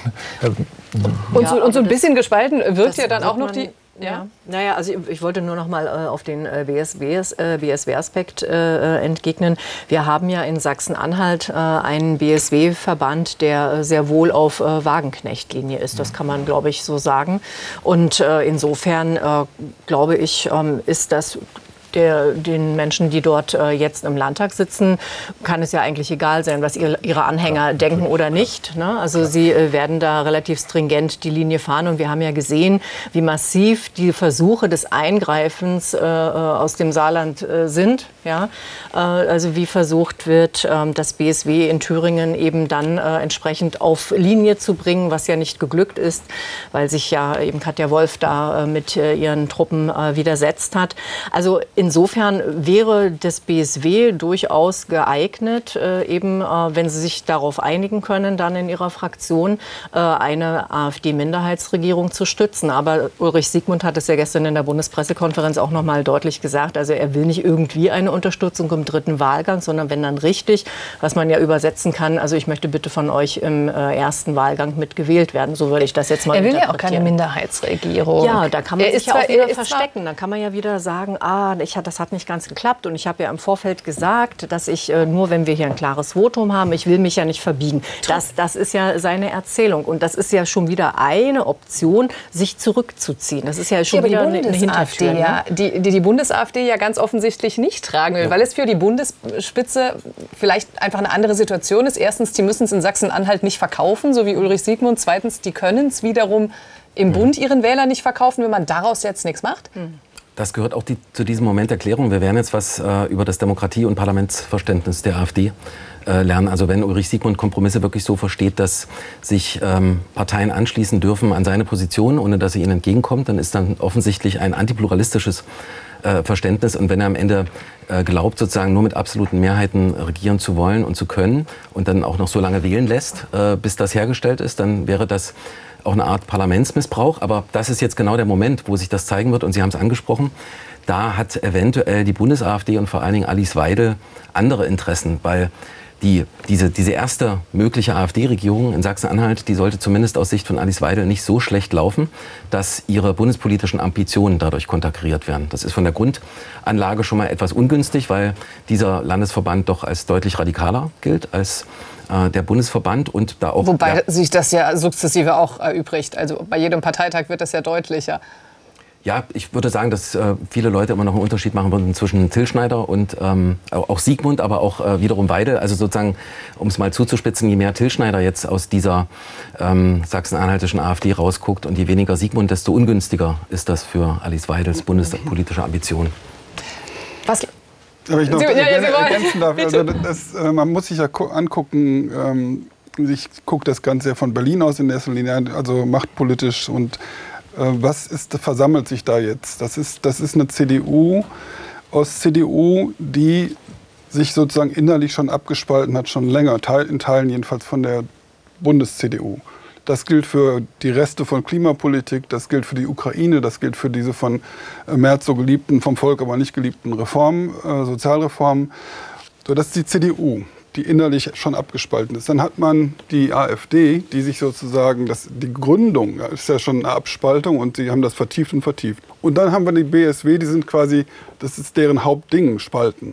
Und, ja, so, und so ein bisschen gespalten wird ja dann wird auch noch man, die... Ja. ja, naja, also ich, ich wollte nur noch mal äh, auf den äh, B S W-Aspekt äh, entgegnen. Wir haben ja in Sachsen-Anhalt äh, einen B S W-Verband, der äh, sehr wohl auf äh, Wagenknecht-Linie ist. Das kann man, glaube ich, so sagen. Und äh, insofern, äh, glaube ich, ähm, ist das... Der, den Menschen, die dort äh, jetzt im Landtag sitzen, kann es ja eigentlich egal sein, was ihre, ihre Anhänger ja, denken oder nicht. Ne? Also ja. sie äh, werden da relativ stringent die Linie fahren. Und wir haben ja gesehen, wie massiv die Versuche des Eingreifens äh, aus dem Saarland äh, sind. Ja? Äh, also wie versucht wird, äh, das B S W in Thüringen eben dann äh, entsprechend auf Linie zu bringen, was ja nicht geglückt ist, weil sich ja eben Katja Wolf da äh, mit äh, ihren Truppen äh, widersetzt hat. Also insofern wäre das B S W durchaus geeignet, äh, eben, äh, wenn sie sich darauf einigen können, dann in ihrer Fraktion äh, eine AfD-Minderheitsregierung zu stützen. Aber Ulrich Siegmund hat es ja gestern in der Bundespressekonferenz auch noch mal deutlich gesagt. Also er will nicht irgendwie eine Unterstützung im dritten Wahlgang, sondern wenn dann richtig, was man ja übersetzen kann, also ich möchte bitte von euch im äh, ersten Wahlgang mitgewählt werden. So würde ich das jetzt mal Er will ja auch keine Minderheitsregierung. Ja, da kann man er sich ja zwar, auch wieder verstecken. Da kann man ja wieder sagen, ah, ich, das hat nicht ganz geklappt. Und ich habe ja im Vorfeld gesagt, dass ich äh, nur, wenn wir hier ein klares Votum haben, ich will mich ja nicht verbiegen. Das, das ist ja seine Erzählung. Und das ist ja schon wieder eine Option, sich zurückzuziehen. Das ist ja schon ja, wieder eine, eine Hintertür. Ne? Ja, die, die die Bundes-AfD ja ganz offensichtlich nicht tragen will, ja. weil es für die Bundesspitze vielleicht einfach eine andere Situation ist. Erstens, die müssen es in Sachsen-Anhalt nicht verkaufen, so wie Ulrich Siegmund. Zweitens, die können es wiederum im Bund ihren Wählern nicht verkaufen, wenn man daraus jetzt nichts macht. Mhm. Das gehört auch die, zu diesem Moment der Klärung. Wir werden jetzt was äh, über das Demokratie- und Parlamentsverständnis der AfD äh, lernen. Also wenn Ulrich Siegmund Kompromisse wirklich so versteht, dass sich ähm, Parteien anschließen dürfen an seine Position, ohne dass sie ihnen entgegenkommt, dann ist dann offensichtlich ein antipluralistisches äh, Verständnis. Und wenn er am Ende äh, glaubt, sozusagen nur mit absoluten Mehrheiten regieren zu wollen und zu können und dann auch noch so lange wählen lässt, äh, bis das hergestellt ist, dann wäre das auch eine Art Parlamentsmissbrauch. Aber das ist jetzt genau der Moment, wo sich das zeigen wird. Und Sie haben es angesprochen, da hat eventuell die Bundes-AfD und vor allen Dingen Alice Weidel andere Interessen, weil die, diese, diese erste mögliche AfD-Regierung in Sachsen-Anhalt, die sollte zumindest aus Sicht von Alice Weidel nicht so schlecht laufen, dass ihre bundespolitischen Ambitionen dadurch konterkariert werden. Das ist von der Grundanlage schon mal etwas ungünstig, weil dieser Landesverband doch als deutlich radikaler gilt als äh, der Bundesverband und da auch... Wobei ja, sich das ja sukzessive auch erübrigt. Also bei jedem Parteitag wird das ja deutlicher. Ja, ich würde sagen, dass äh, viele Leute immer noch einen Unterschied machen würden zwischen Till Schneider und ähm, auch Sigmund, aber auch äh, wiederum Weidel. Also sozusagen, um es mal zuzuspitzen, je mehr Till Schneider jetzt aus dieser ähm, sachsen-anhaltischen AfD rausguckt und je weniger Sigmund, desto ungünstiger ist das für Alice Weidels bundespolitische Ambitionen. Was? Aber ich noch Sie, ja, ja, Sie ergänzen darf, also das, äh, man muss sich ja angucken, ähm, ich gucke das Ganze ja von Berlin aus in erster Linie, also machtpolitisch und was ist, versammelt sich da jetzt? Das ist, das ist eine C D U aus C D U, die sich sozusagen innerlich schon abgespalten hat, schon länger, in Teilen jedenfalls von der Bundes-C D U. Das gilt für die Reste von Klimapolitik, das gilt für die Ukraine, das gilt für diese von Merz so geliebten, vom Volk aber nicht geliebten Reformen, äh, Sozialreformen. So, das ist die C D U, die innerlich schon abgespalten ist. Dann hat man die AfD, die sich sozusagen, das, die Gründung ist ja schon eine Abspaltung und sie haben das vertieft und vertieft. Und dann haben wir die B S W, die sind quasi, das ist deren Hauptding, Spalten.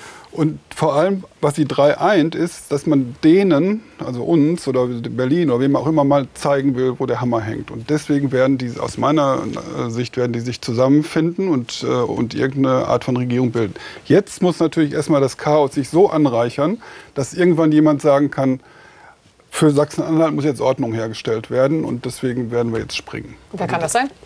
Und vor allem, was die drei eint, ist, dass man denen, also uns oder Berlin oder wem auch immer mal zeigen will, wo der Hammer hängt. Und deswegen werden die, aus meiner Sicht, werden die sich zusammenfinden und, äh, und irgendeine Art von Regierung bilden. Jetzt muss natürlich erstmal das Chaos sich so anreichern, dass irgendwann jemand sagen kann, für Sachsen-Anhalt muss jetzt Ordnung hergestellt werden und deswegen werden wir jetzt springen. Wer kann das sein?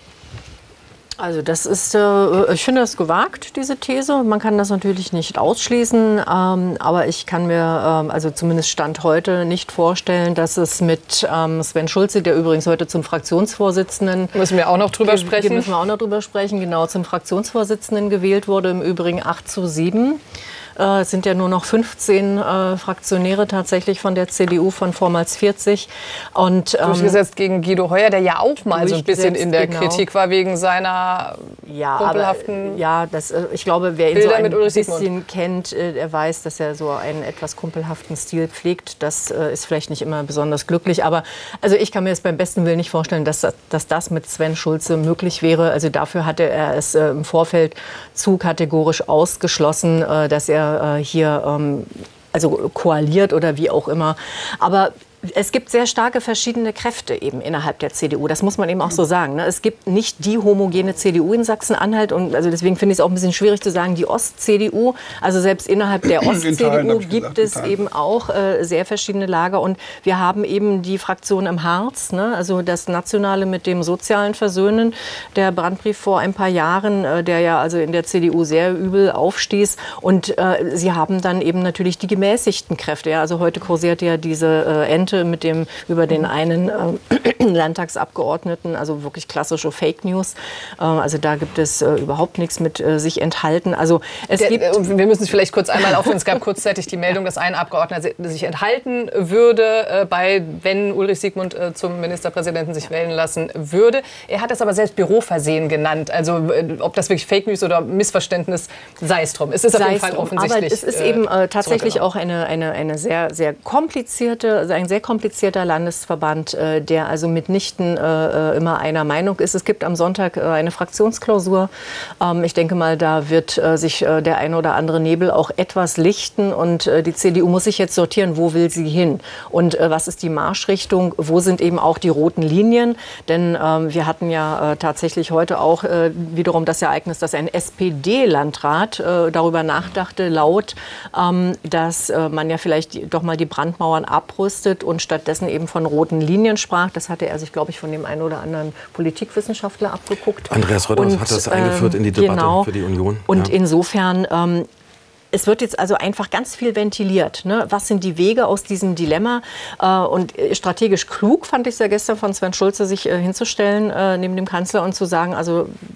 Also das ist, äh, ich finde das gewagt, diese These. Man kann das natürlich nicht ausschließen, ähm, aber ich kann mir, ähm, also zumindest Stand heute, nicht vorstellen, dass es mit ähm, Sven Schulze, der übrigens heute zum Fraktionsvorsitzenden... Müssen wir auch noch drüber sprechen. Müssen wir auch noch drüber sprechen, genau, zum Fraktionsvorsitzenden gewählt wurde, im Übrigen acht zu sieben. Es sind ja nur noch fünfzehn äh, Fraktionäre tatsächlich von der C D U, von vormals vierzig. Und, ähm, durchgesetzt gegen Guido Heuer, der ja auch mal so ein bisschen in der genau. Kritik war wegen seiner ja, kumpelhaften aber, ja, das, ich glaube, wer ihn Bilder so ein mit Ulrich bisschen Sigmund kennt, äh, der weiß, dass er so einen etwas kumpelhaften Stil pflegt. Das äh, ist vielleicht nicht immer besonders glücklich. Aber also ich kann mir jetzt beim besten Willen nicht vorstellen, dass, dass das mit Sven Schulze möglich wäre. Also dafür hatte er es äh, im Vorfeld zu kategorisch ausgeschlossen, äh, dass er hier ähm, also koaliert oder wie auch immer. Aber es gibt sehr starke verschiedene Kräfte eben innerhalb der C D U. Das muss man eben auch so sagen. Ne? Es gibt nicht die homogene C D U in Sachsen-Anhalt. Und also deswegen finde ich es auch ein bisschen schwierig zu sagen, die Ost-C D U. Also selbst innerhalb der Ost-C D U gibt es eben auch äh, sehr verschiedene Lager. Und wir haben eben die Fraktion im Harz, ne? Also das Nationale mit dem sozialen Versöhnen. Der Brandbrief vor ein paar Jahren, äh, der ja also in der C D U sehr übel aufstieß. Und äh, sie haben dann eben natürlich die gemäßigten Kräfte. Ja? Also heute kursiert ja diese äh, Ente mit dem, über den einen äh, Landtagsabgeordneten, also wirklich klassische Fake News. Äh, also da gibt es äh, überhaupt nichts mit äh, sich enthalten. Also es Der, gibt äh, wir müssen es vielleicht kurz einmal aufhören. Es gab kurzzeitig die Meldung, dass ein Abgeordneter sich enthalten würde, äh, bei, wenn Ulrich Sigmund äh, zum Ministerpräsidenten sich wählen lassen würde. Er hat es aber selbst Büroversehen genannt. Also äh, ob das wirklich Fake News oder Missverständnis, sei es drum. Es ist auf jeden Fall offensichtlich. Aber es ist eben äh, tatsächlich auch eine, eine, eine sehr, sehr komplizierte, also ein sehr komplizierter Landesverband, äh, der also mitnichten äh, immer einer Meinung ist. Es gibt am Sonntag äh, eine Fraktionsklausur. Ähm, ich denke mal, da wird äh, sich äh, der ein oder andere Nebel auch etwas lichten. Und äh, die C D U muss sich jetzt sortieren, wo will sie hin? Und äh, was ist die Marschrichtung? Wo sind eben auch die roten Linien? Denn ähm, wir hatten ja äh, tatsächlich heute auch äh, wiederum das Ereignis, dass ein S P D-Landrat äh, darüber nachdachte, laut, ähm, dass äh, man ja vielleicht die, doch mal die Brandmauern abrüstet und stattdessen eben von roten Linien sprach. Das hatte er sich, glaube ich, von dem einen oder anderen Politikwissenschaftler abgeguckt. Andreas Rötters hat das eingeführt in die Debatte genau. für die Union. Und ja. insofern... Ähm, Es wird jetzt also einfach ganz viel ventiliert. Ne? Was sind die Wege aus diesem Dilemma? Äh, und strategisch klug fand ich es ja gestern von Sven Schulze, sich äh, hinzustellen äh, neben dem Kanzler und zu sagen, also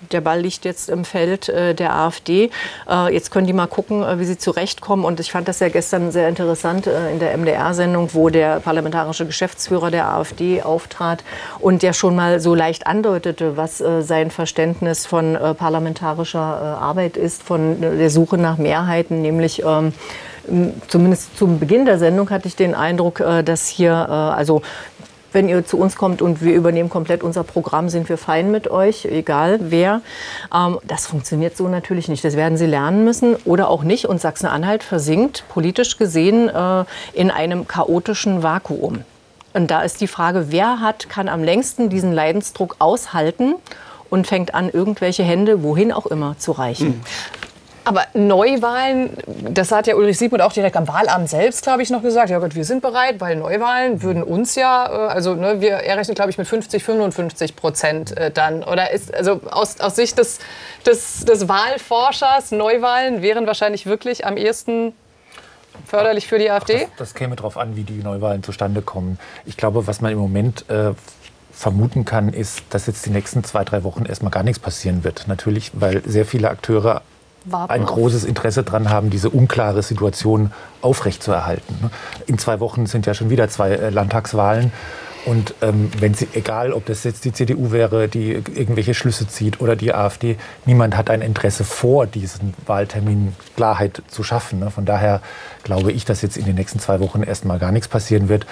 der Ball liegt jetzt im Feld äh, der AfD. Äh, jetzt können die mal gucken, äh, wie sie zurechtkommen. Und ich fand das ja gestern sehr interessant äh, in der M D R-Sendung, wo der parlamentarische Geschäftsführer der AfD auftrat und der schon mal so leicht andeutete, was äh, sein Verständnis von äh, parlamentarischer äh, Arbeit ist, von äh, der Suche nach Mehrheiten, nämlich ähm, zumindest zum Beginn der Sendung hatte ich den Eindruck, äh, dass hier, äh, also wenn ihr zu uns kommt und wir übernehmen komplett unser Programm, sind wir fein mit euch, egal wer. Ähm, das funktioniert so natürlich nicht. Das werden sie lernen müssen oder auch nicht. Und Sachsen-Anhalt versinkt politisch gesehen äh, in einem chaotischen Vakuum. Und da ist die Frage, wer hat, kann am längsten diesen Leidensdruck aushalten und fängt an, irgendwelche Hände, wohin auch immer, zu reichen. Mhm. Aber Neuwahlen, das hat ja Ulrich Siebmuth auch direkt am Wahlabend selbst, glaube ich, noch gesagt. Ja Gott, wir sind bereit, weil Neuwahlen würden uns ja, also ne, wir, er rechnet, glaube ich, mit fünfzig, fünfundfünfzig Prozent äh, dann. Oder ist, also aus, aus Sicht des, des, des Wahlforschers, Neuwahlen wären wahrscheinlich wirklich am ehesten förderlich für die AfD? Ach, das, das käme darauf an, wie die Neuwahlen zustande kommen. Ich glaube, was man im Moment äh, vermuten kann, ist, dass jetzt die nächsten zwei, drei Wochen erstmal gar nichts passieren wird. Natürlich, weil sehr viele Akteure ein großes Interesse daran haben, diese unklare Situation aufrechtzuerhalten. In zwei Wochen sind ja schon wieder zwei Landtagswahlen. Und ähm, wenn sie, egal ob das jetzt die C D U wäre, die irgendwelche Schlüsse zieht, oder die AfD, niemand hat ein Interesse vor diesem Wahltermin Klarheit zu schaffen. Von daher glaube ich, dass jetzt in den nächsten zwei Wochen erstmal gar nichts passieren wird.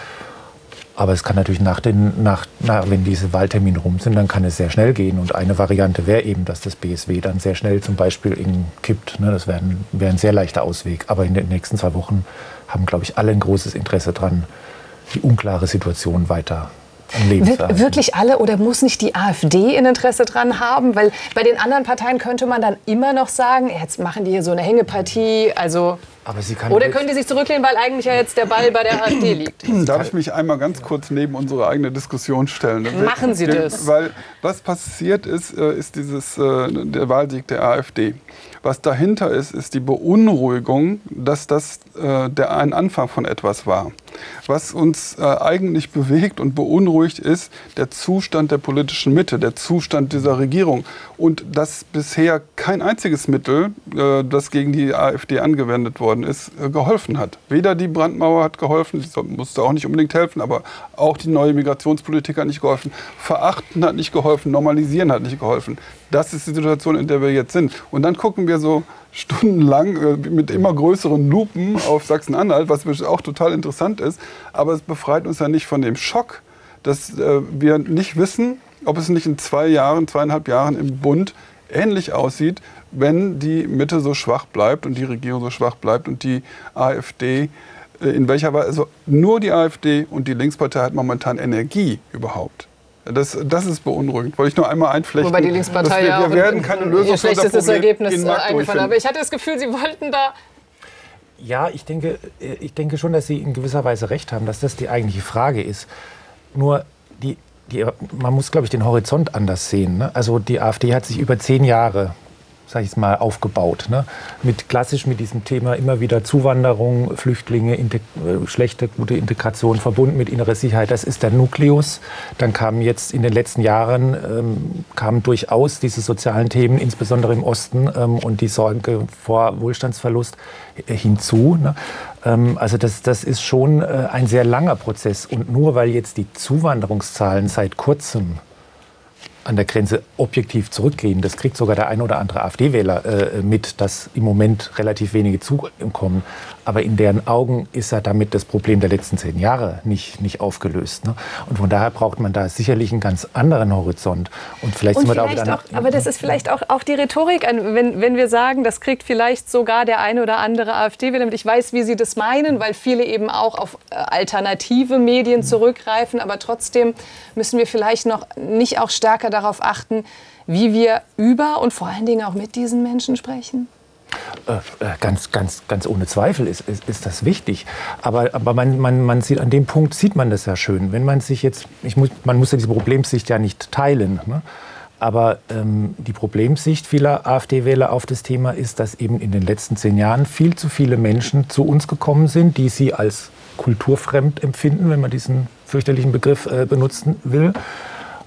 Aber es kann natürlich nach den, nach, na, wenn diese Wahltermine rum sind, dann kann es sehr schnell gehen. Und eine Variante wäre eben, dass das B S W dann sehr schnell zum Beispiel in kippt. Ne? Das wäre ein, wär ein sehr leichter Ausweg. Aber in den nächsten zwei Wochen haben, glaube ich, alle ein großes Interesse dran, die unklare Situation weiter am Leben zu erhalten. Wirklich alle, oder muss nicht die AfD ein Interesse dran haben? Weil bei den anderen Parteien könnte man dann immer noch sagen, jetzt machen die hier so eine Hängepartie. Also Aber sie kann oder können die sich zurücklehnen, weil eigentlich ja jetzt der Ball bei der AfD liegt? Darf ich mich einmal ganz kurz neben unsere eigene Diskussion stellen? Machen Sie das. Weil was passiert ist, ist dieses, der Wahlsieg der AfD. Was dahinter ist, ist die Beunruhigung, dass das äh, der ein Anfang von etwas war. Was uns äh, eigentlich bewegt und beunruhigt, ist der Zustand der politischen Mitte, der Zustand dieser Regierung. Und dass bisher kein einziges Mittel, äh, das gegen die AfD angewendet worden ist, äh, geholfen hat. Weder die Brandmauer hat geholfen, die musste auch nicht unbedingt helfen, aber auch die neue Migrationspolitik hat nicht geholfen. Verachten hat nicht geholfen, Normalisieren hat nicht geholfen. Das ist die Situation, in der wir jetzt sind. Und dann gucken wir so stundenlang äh, mit immer größeren Lupen auf Sachsen-Anhalt, was auch total interessant ist. Aber es befreit uns ja nicht von dem Schock, dass äh, wir nicht wissen, ob es nicht in zwei Jahren, zweieinhalb Jahren im Bund ähnlich aussieht, wenn die Mitte so schwach bleibt und die Regierung so schwach bleibt und die AfD äh, in welcher Weise, also nur die AfD und die Linkspartei hat momentan Energie überhaupt. Das, das ist beunruhigend. Wollte ich nur einmal einflechten. Wobei die Linkspartei wir, ja wir auch werden keine Lösung ihr schlechtestes Ergebnis in Markt eingefallen. Aber ich hatte das Gefühl, Sie wollten da... Ja, ich denke, ich denke schon, dass Sie in gewisser Weise recht haben, dass das die eigentliche Frage ist. Nur, die, die, man muss, glaube ich, den Horizont anders sehen. Ne? Also die AfD hat sich über zehn Jahre, sag ich mal, aufgebaut. Ne? Mit klassisch mit diesem Thema immer wieder Zuwanderung, Flüchtlinge, Integ- schlechte, gute Integration verbunden mit innerer Sicherheit. Das ist der Nukleus. Dann kamen jetzt in den letzten Jahren ähm, kamen durchaus diese sozialen Themen, insbesondere im Osten, ähm, und die Sorge vor Wohlstandsverlust äh, hinzu. Ne? Ähm, also das, das ist schon äh, ein sehr langer Prozess. Und nur weil jetzt die Zuwanderungszahlen seit kurzem an der Grenze objektiv zurückgehen. Das kriegt sogar der ein oder andere AfD-Wähler äh, mit, dass im Moment relativ wenige zukommen. Aber in deren Augen ist ja damit das Problem der letzten zehn Jahre nicht, nicht aufgelöst. Ne? Und von daher braucht man da sicherlich einen ganz anderen Horizont. Und vielleicht Und sind wir da auch vielleicht wieder auch, aber das ist vielleicht auch, auch die Rhetorik, wenn, wenn wir sagen, das kriegt vielleicht sogar der eine oder andere AfD-Wähler mit. Ich weiß, wie Sie das meinen, weil viele eben auch auf alternative Medien zurückgreifen. Aber trotzdem müssen wir vielleicht noch nicht auch stärker darauf achten, wie wir über und vor allen Dingen auch mit diesen Menschen sprechen? Äh, ganz, ganz, ganz ohne Zweifel ist, ist, ist das wichtig. Aber, aber man, man, man sieht, an dem Punkt sieht man das ja schön. Wenn man sich jetzt, ich muss, man muss ja diese Problemsicht ja nicht teilen. Ne? Aber ähm, die Problemsicht vieler AfD-Wähler auf das Thema ist, dass eben in den letzten zehn Jahren viel zu viele Menschen zu uns gekommen sind, die sie als kulturfremd empfinden, wenn man diesen fürchterlichen Begriff äh, benutzen will.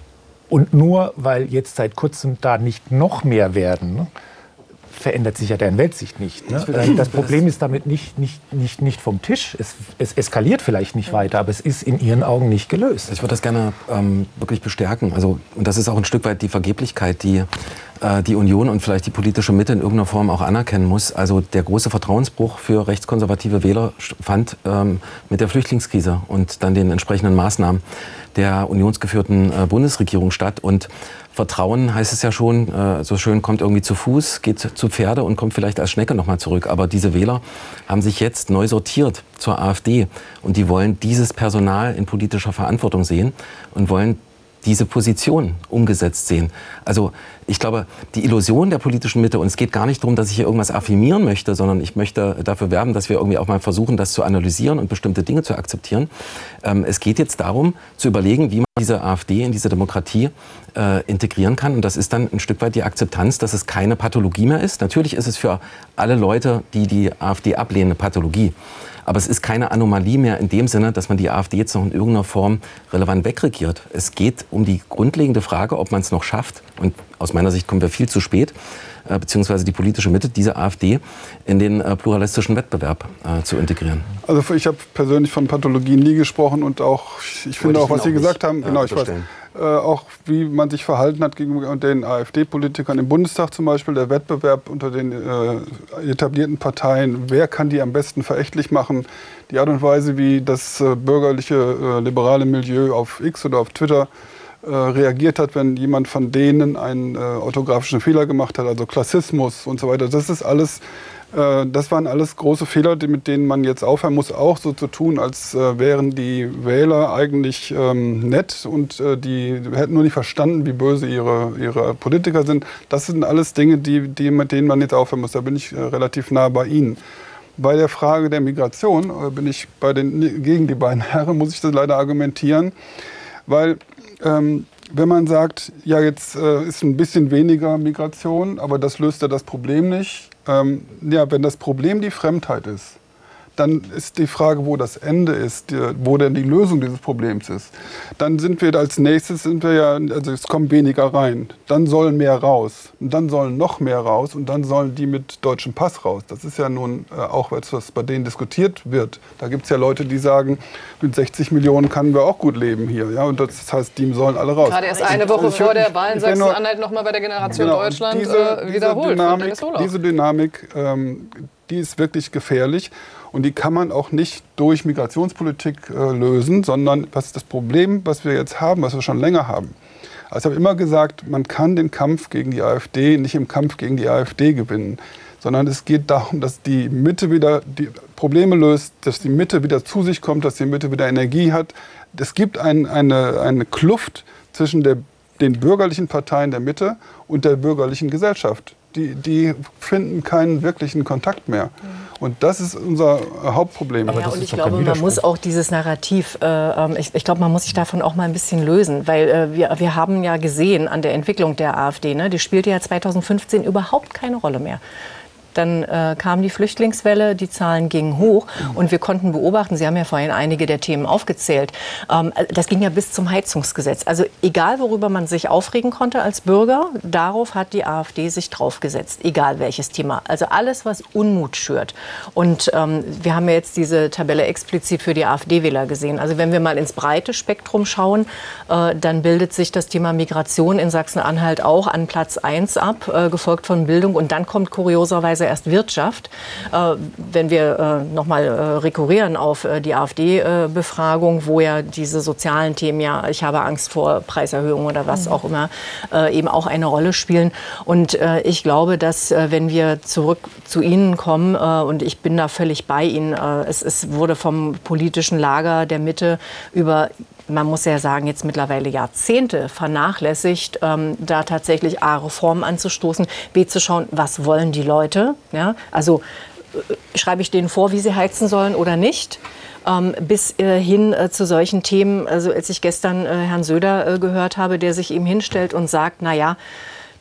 Und nur weil jetzt seit kurzem da nicht noch mehr werden, ne, verändert sich ja deren Weltsicht nicht. Ne? Das Problem ist damit nicht, nicht, nicht, nicht vom Tisch. Es, es eskaliert vielleicht nicht weiter, aber es ist in Ihren Augen nicht gelöst. Ich würde das gerne ähm, wirklich bestärken. Also, und das ist auch ein Stück weit die Vergeblichkeit, die äh, die Union und vielleicht die politische Mitte in irgendeiner Form auch anerkennen muss. Also der große Vertrauensbruch für rechtskonservative Wähler fand ähm, mit der Flüchtlingskrise und dann den entsprechenden Maßnahmen der unionsgeführten äh, Bundesregierung statt. Und Vertrauen heißt es ja schon, äh, so schön, kommt irgendwie zu Fuß, geht zu Pferde und kommt vielleicht als Schnecke nochmal zurück. Aber diese Wähler haben sich jetzt neu sortiert zur AfD und die wollen dieses Personal in politischer Verantwortung sehen und wollen diese Position umgesetzt sehen. Also ich glaube, die Illusion der politischen Mitte, und es geht gar nicht darum, dass ich hier irgendwas affirmieren möchte, sondern ich möchte dafür werben, dass wir irgendwie auch mal versuchen, das zu analysieren und bestimmte Dinge zu akzeptieren. Ähm, es geht jetzt darum, zu überlegen, wie man diese AfD in diese Demokratie äh, integrieren kann. Und das ist dann ein Stück weit die Akzeptanz, dass es keine Pathologie mehr ist. Natürlich ist es für alle Leute, die die AfD ablehnen, eine Pathologie. Aber es ist keine Anomalie mehr in dem Sinne, dass man die AfD jetzt noch in irgendeiner Form relevant wegregiert. Es geht um die grundlegende Frage, ob man es noch schafft, und aus meiner Sicht kommen wir viel zu spät, äh, beziehungsweise die politische Mitte, diese AfD in den äh, pluralistischen Wettbewerb äh, zu integrieren. Also ich habe persönlich von Pathologien nie gesprochen und auch, ich finde auch, was Sie gesagt haben, genau, ich weiß, äh, auch wie man sich verhalten hat gegenüber den AfD-Politikern im Bundestag zum Beispiel, der Wettbewerb unter den äh, etablierten Parteien, wer kann die am besten verächtlich machen, die Art und Weise, wie das äh, bürgerliche, äh, liberale Milieu auf X oder auf Twitter äh, reagiert hat, wenn jemand von denen einen äh, orthografischen Fehler gemacht hat, also Klassismus und so weiter. Das ist alles, äh, das waren alles große Fehler, die, mit denen man jetzt aufhören muss, auch so zu tun, als äh, wären die Wähler eigentlich ähm, nett und äh, die hätten nur nicht verstanden, wie böse ihre, ihre Politiker sind. Das sind alles Dinge, die, die, mit denen man jetzt aufhören muss. Da bin ich äh, relativ nah bei Ihnen. Bei der Frage der Migration äh, bin ich bei den, gegen die beiden Herren, muss ich das leider argumentieren, weil ähm, wenn man sagt, ja, jetzt äh, ist ein bisschen weniger Migration, aber das löst ja das Problem nicht. Ähm, ja, wenn das Problem die Fremdheit ist, dann ist die Frage, wo das Ende ist, die, wo denn die Lösung dieses Problems ist. Dann sind wir als nächstes, sind wir ja, also es kommt weniger rein, dann sollen mehr raus und dann sollen noch mehr raus und dann sollen die mit deutschem Pass raus. Das ist ja nun äh, auch etwas, was bei denen diskutiert wird. Da gibt es ja Leute, die sagen, mit sechzig Millionen können wir auch gut leben hier. Ja? Und das heißt, die sollen alle raus. Gerade erst eine Woche vor der Wahl in Sachsen-Anhalt noch mal bei der Generation genau, Deutschland diese, äh, wiederholt. Diese Dynamik, diese Dynamik ähm, die ist wirklich gefährlich. Und die kann man auch nicht durch Migrationspolitik äh, lösen, sondern was ist das Problem, was wir jetzt haben, was wir schon länger haben. Also ich habe immer gesagt, man kann den Kampf gegen die AfD nicht im Kampf gegen die AfD gewinnen, sondern es geht darum, dass die Mitte wieder die Probleme löst, dass die Mitte wieder zu sich kommt, dass die Mitte wieder Energie hat. Es gibt ein, eine, eine Kluft zwischen der, den bürgerlichen Parteien der Mitte und der bürgerlichen Gesellschaft. Die, die finden keinen wirklichen Kontakt mehr. Und das ist unser Hauptproblem. Ja, und ich glaube, man muss auch dieses Narrativ, äh, ich, ich glaube, man muss sich davon auch mal ein bisschen lösen. Weil äh, wir, wir haben ja gesehen an der Entwicklung der AfD, ne, die spielte ja zweitausendfünfzehn überhaupt keine Rolle mehr. Dann äh, kam die Flüchtlingswelle, die Zahlen gingen hoch und wir konnten beobachten, Sie haben ja vorhin einige der Themen aufgezählt, ähm, das ging ja bis zum Heizungsgesetz. Also egal, worüber man sich aufregen konnte als Bürger, darauf hat die AfD sich draufgesetzt, egal welches Thema. Also alles, was Unmut schürt. Und ähm, wir haben ja jetzt diese Tabelle explizit für die AfD-Wähler gesehen. Also wenn wir mal ins breite Spektrum schauen, äh, dann bildet sich das Thema Migration in Sachsen-Anhalt auch an Platz eins ab, äh, gefolgt von Bildung. Und dann kommt kurioserweise erst Wirtschaft. Äh, wenn wir äh, noch mal äh, rekurrieren auf äh, die AfD-Befragung, äh, wo ja diese sozialen Themen, ja, ich habe Angst vor Preiserhöhungen oder was mhm. auch immer, äh, eben auch eine Rolle spielen. Und äh, ich glaube, dass äh, wenn wir zurück zu Ihnen kommen, äh, und ich bin da völlig bei Ihnen, äh, es, es wurde vom politischen Lager der Mitte über, man muss ja sagen, jetzt mittlerweile Jahrzehnte vernachlässigt, ähm, da tatsächlich A, Reformen anzustoßen, B, zu schauen, was wollen die Leute. Ja? Also äh, schreibe ich denen vor, wie sie heizen sollen oder nicht. Ähm, bis äh, hin äh, zu solchen Themen, also als ich gestern äh, Herrn Söder äh, gehört habe, der sich eben hinstellt und sagt, na ja,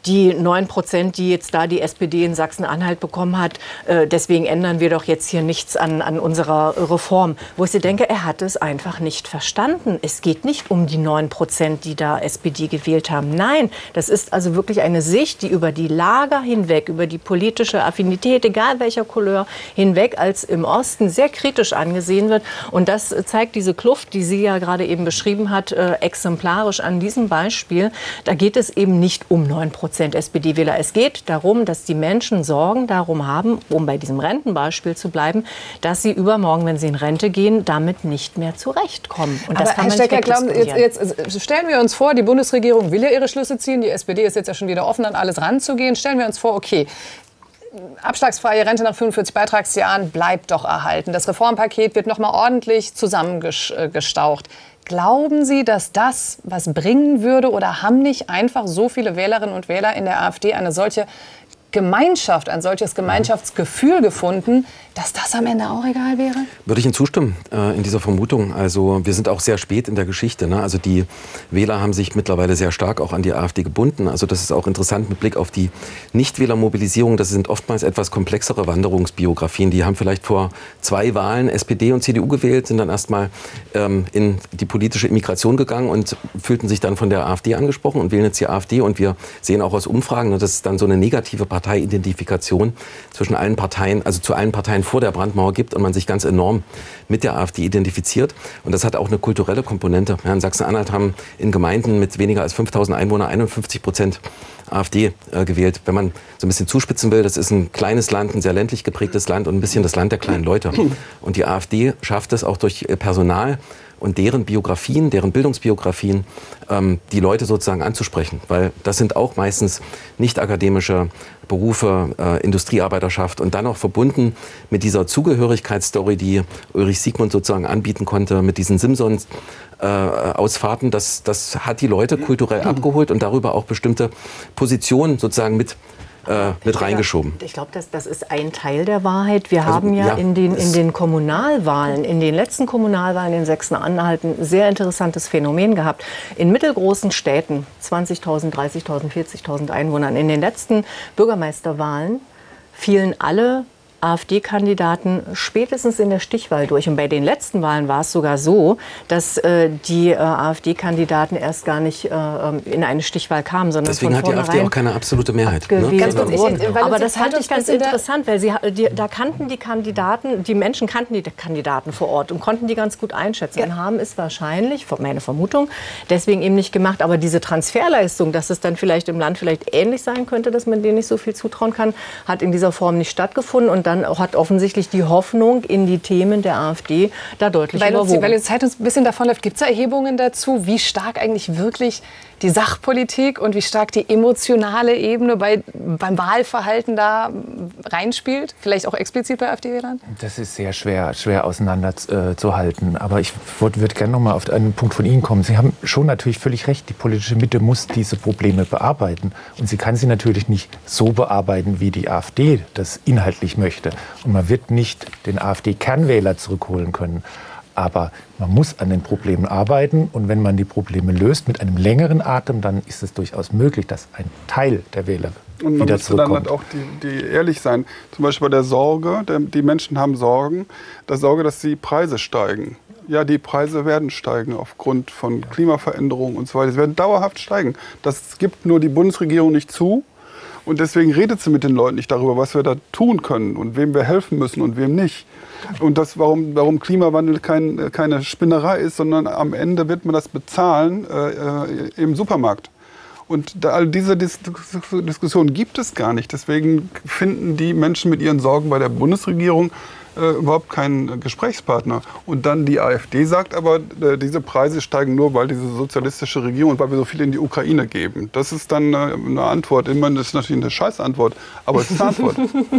die neun Prozent, die jetzt da die S P D in Sachsen-Anhalt bekommen hat, äh, deswegen ändern wir doch jetzt hier nichts an, an unserer Reform. Wo ich denke, er hat es einfach nicht verstanden. Es geht nicht um die neun Prozent, die da S P D gewählt haben. Nein, das ist also wirklich eine Sicht, die über die Lager hinweg, über die politische Affinität, egal welcher Couleur, hinweg als im Osten sehr kritisch angesehen wird. Und das zeigt diese Kluft, die sie ja gerade eben beschrieben hat, äh, exemplarisch an diesem Beispiel. Da geht es eben nicht um neun Prozent S P D-Wähler. Es geht darum, dass die Menschen Sorgen darum haben, um bei diesem Rentenbeispiel zu bleiben, dass sie übermorgen, wenn sie in Rente gehen, damit nicht mehr zurechtkommen. Und das Aber kann man Herr Stecker, nicht glauben, jetzt, jetzt stellen wir uns vor, die Bundesregierung will ja ihre Schlüsse ziehen. Die S P D ist jetzt ja schon wieder offen, an alles ranzugehen. Stellen wir uns vor, okay, abschlagsfreie Rente nach fünfundvierzig Beitragsjahren bleibt doch erhalten. Das Reformpaket wird noch mal ordentlich zusammengestaucht. Glauben Sie, dass das was bringen würde, oder haben nicht einfach so viele Wählerinnen und Wähler in der AfD eine solche Gemeinschaft, ein solches Gemeinschaftsgefühl gefunden, dass das am Ende auch egal wäre? Würde ich Ihnen zustimmen äh, in dieser Vermutung. Also wir sind auch sehr spät in der Geschichte, ne? Also die Wähler haben sich mittlerweile sehr stark auch an die AfD gebunden. Also das ist auch interessant mit Blick auf die Nichtwählermobilisierung. Das sind oftmals etwas komplexere Wanderungsbiografien. Die haben vielleicht vor zwei Wahlen S P D und C D U gewählt, sind dann erstmal ähm, in die politische Immigration gegangen und fühlten sich dann von der AfD angesprochen und wählen jetzt die AfD. Und wir sehen auch aus Umfragen, ne, dass es dann so eine negative Parteiidentifikation zwischen allen Parteien, also zu allen Parteien vor der Brandmauer gibt und man sich ganz enorm mit der AfD identifiziert. Und das hat auch eine kulturelle Komponente. Ja, in Sachsen-Anhalt haben in Gemeinden mit weniger als fünftausend Einwohnern einundfünfzig Prozent AfD äh, gewählt. Wenn man so ein bisschen zuspitzen will, das ist ein kleines Land, ein sehr ländlich geprägtes Land und ein bisschen das Land der kleinen Leute. Und die AfD schafft es auch durch Personal und deren Biografien, deren Bildungsbiografien, ähm, die Leute sozusagen anzusprechen. Weil das sind auch meistens nicht akademische Berufe, äh, Industriearbeiterschaft und dann auch verbunden mit dieser Zugehörigkeitsstory, die Ulrich Siegmund sozusagen anbieten konnte, mit diesen Simpsons. Äh, Ausfahrten, das, das hat die Leute kulturell abgeholt und darüber auch bestimmte Positionen sozusagen mit Äh, mit reingeschoben. Ich glaube, das, das ist ein Teil der Wahrheit. Wir also, haben ja, ja in, den, in den Kommunalwahlen, in den letzten Kommunalwahlen in Sachsen-Anhalt ein sehr interessantes Phänomen gehabt. In mittelgroßen Städten, zwanzigtausend, dreißigtausend, vierzigtausend Einwohnern, in den letzten Bürgermeisterwahlen fielen alle AfD-Kandidaten spätestens in der Stichwahl durch. Und bei den letzten Wahlen war es sogar so, dass äh, die äh, AfD-Kandidaten erst gar nicht äh, in eine Stichwahl kamen, sondern deswegen von hat die AfD auch keine absolute Mehrheit. Ne? Ganz kurz, ich, ich, Aber das fand ich ganz interessant, weil sie, die, da kannten die Kandidaten, die Menschen kannten die Kandidaten vor Ort und konnten die ganz gut einschätzen. Ja. Und haben es wahrscheinlich, meine Vermutung, deswegen eben nicht gemacht. Aber diese Transferleistung, dass es dann vielleicht im Land vielleicht ähnlich sein könnte, dass man denen nicht so viel zutrauen kann, hat in dieser Form nicht stattgefunden. Und dann hat offensichtlich die Hoffnung in die Themen der AfD da deutlich weil überwogen. Uns, weil die Zeit uns ein bisschen davonläuft, gibt es da Erhebungen dazu, wie stark eigentlich wirklich die Sachpolitik und wie stark die emotionale Ebene bei, beim Wahlverhalten da reinspielt? Vielleicht auch explizit bei AfD-Wählern? Das ist sehr schwer, schwer auseinanderzuhalten. Aber ich würde würd gerne noch mal auf einen Punkt von Ihnen kommen. Sie haben schon natürlich völlig recht, die politische Mitte muss diese Probleme bearbeiten. Und sie kann sie natürlich nicht so bearbeiten, wie die AfD das inhaltlich möchte. Und man wird nicht den AfD-Kernwähler zurückholen können. Aber man muss an den Problemen arbeiten. Und wenn man die Probleme löst mit einem längeren Atem, dann ist es durchaus möglich, dass ein Teil der Wähler und man wieder müsste dann zurückkommt. halt auch die, die ehrlich sein. Zum Beispiel bei der Sorge, der, die Menschen haben Sorgen, der Sorge, dass die Preise steigen. Ja, die Preise werden steigen aufgrund von Klimaveränderungen und so weiter. Sie werden dauerhaft steigen. Das gibt nur die Bundesregierung nicht zu. Und deswegen redet sie mit den Leuten nicht darüber, was wir da tun können und wem wir helfen müssen und wem nicht. Und das, warum, warum Klimawandel kein, keine Spinnerei ist, sondern am Ende wird man das bezahlen äh, im Supermarkt. Und da, all diese Dis Diskussion gibt es gar nicht. Deswegen finden die Menschen mit ihren Sorgen bei der Bundesregierung äh, überhaupt keinen Gesprächspartner. Und dann die AfD sagt aber, äh, diese Preise steigen nur, weil diese sozialistische Regierung und weil wir so viel in die Ukraine geben. Das ist dann äh, eine Antwort. Ich meine, das ist natürlich eine Scheißantwort, aber es ist eine Antwort.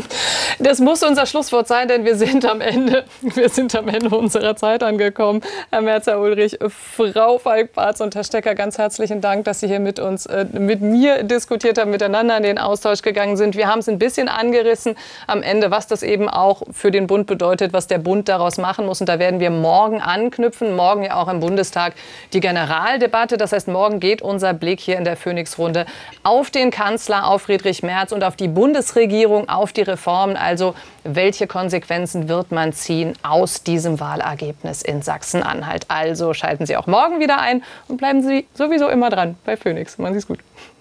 Das muss unser Schlusswort sein, denn wir sind am Ende, wir sind am Ende unserer Zeit angekommen. Herr Merz, Herr Ulrich, Frau Falk-Bartz und Herr Stecker, ganz herzlichen Dank, dass Sie hier mit uns, äh, mit mir diskutiert haben, miteinander in den Austausch gegangen sind. Wir haben es ein bisschen angerissen am Ende, was das eben auch für den Bund und bedeutet, was der Bund daraus machen muss. Und da werden wir morgen anknüpfen, morgen ja auch im Bundestag die Generaldebatte. Das heißt, morgen geht unser Blick hier in der Phoenix-Runde auf den Kanzler, auf Friedrich Merz und auf die Bundesregierung, auf die Reformen. Also welche Konsequenzen wird man ziehen aus diesem Wahlergebnis in Sachsen-Anhalt? Also schalten Sie auch morgen wieder ein und bleiben Sie sowieso immer dran bei Phoenix. Machen Sie es gut.